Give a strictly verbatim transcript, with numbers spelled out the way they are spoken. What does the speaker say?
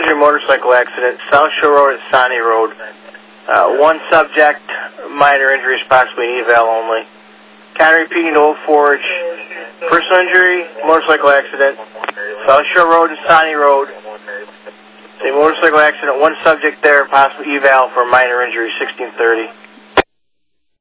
injury motorcycle accident, South Shore Road at Sawney Road. Uh, one subject, minor injuries, possibly an eval only. Kind of repeating to Old Forge. Personal injury, motorcycle accident, South Shore Road and Sawney Road. Same motorcycle accident, one subject there, possible eval for minor injury, sixteen thirty.